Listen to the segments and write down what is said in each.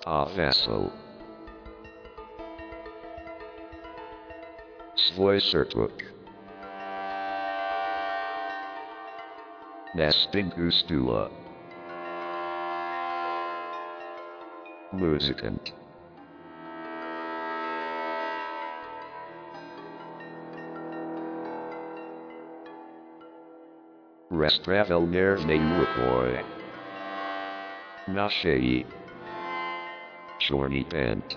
Ta vessel. Svoj sertvuk. Nestingustula. Muzikant. Restravel nervne urpoi. Nashei. Chorny pant.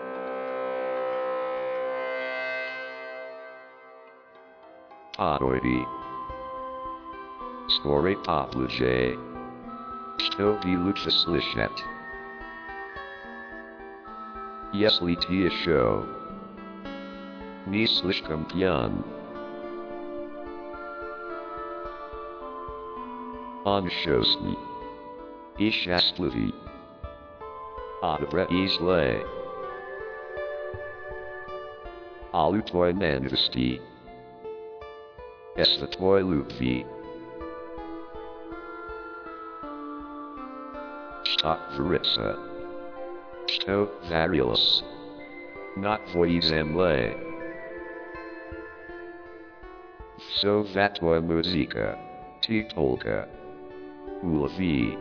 Padoidi. Skore popluje. Što vi luchas lishet. Jesli tia show. Ni slishkam pjan. On shosni. Ishastluvi. Adabra isle. Alutoy nanvasti. Estatoy lupvi. Stok varitsa. Sto variolus. Not voizemle. So vatoy muzika. Titolka. Ulavi.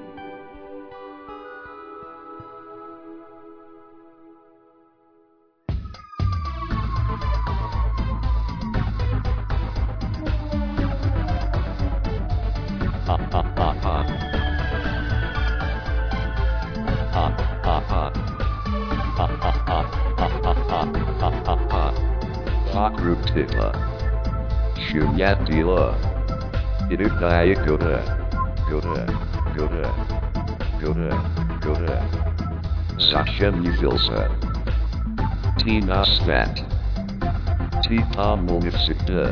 Fakruptila. Shumyatila. Idugdaya goda. Goda. Sachem Uvilsa. Tina Svat. Tita Molnifsikta.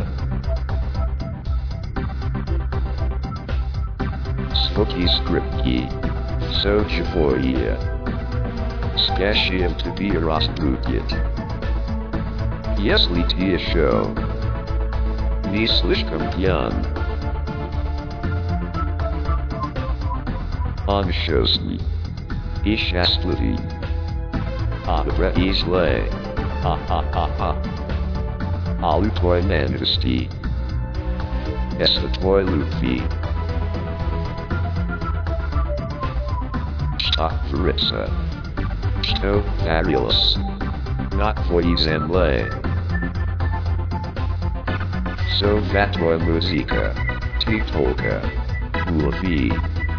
Svoki Skripki. Sojafoia. Skashiev to be a Rostbukit. Yesli tia show. Ni slishkam pyan. On shosni. Ishastluti. Adabra isle. Alutoy nanvasti. Estatoy lupvi. Stok varitsa. Sto variolus. Not voizemle. So vatoy muzika. Titolka. Ulavi.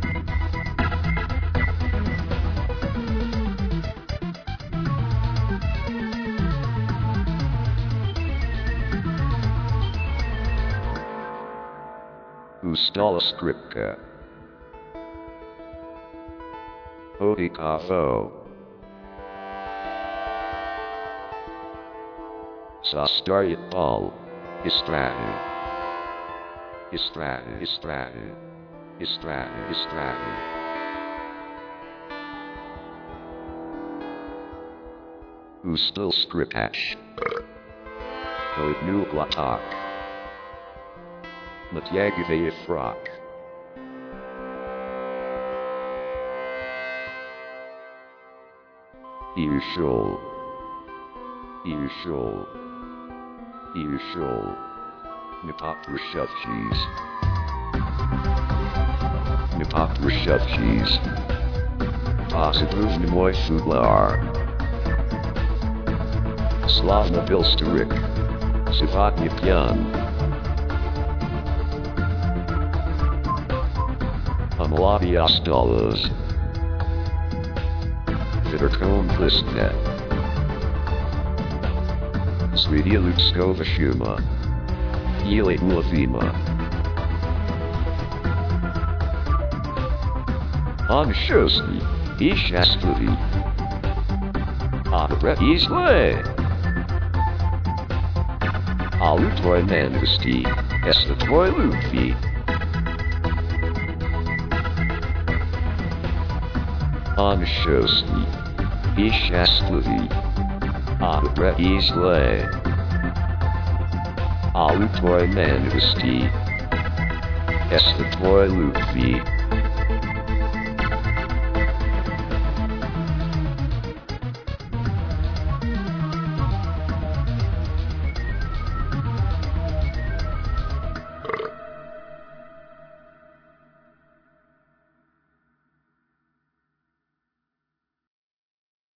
Ustala skripka. Odikavo. Sastaryat bal. Istratu. Ustal skripash. Odnu glatak. Matyagave frock. Usual. Nipoprishavchis. Positive Nimoy Fudlar. Slavna Bilsterik. Sivatnya Pyan. Amalavi Ostalas. Vitterkon Plistnet. Swedia Lutskova Shuma. Yele Ulavima. On Shosni. Ishastluti. Adabra isle. Alutoy nanvasti. Estatoy lupvi. On Shosni. Ishastluti. Adabra isle. Alutoy nanvasti. Estatoy lupvi.